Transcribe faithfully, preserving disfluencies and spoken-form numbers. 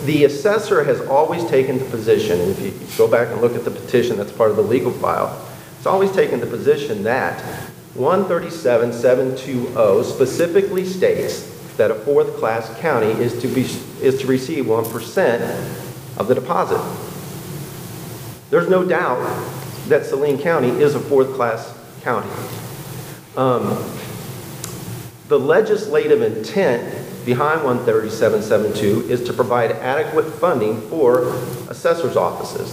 the assessor has always taken the position, and if you go back and look at the petition that's part of the legal file, it's always taken the position that one thirty-seven seven twenty specifically states that a fourth class county is to be is to receive one percent of the deposit. There's no doubt that Saline County is a fourth class county. Um, the legislative intent behind one thirty-seven seven two is to provide adequate funding for assessors' offices.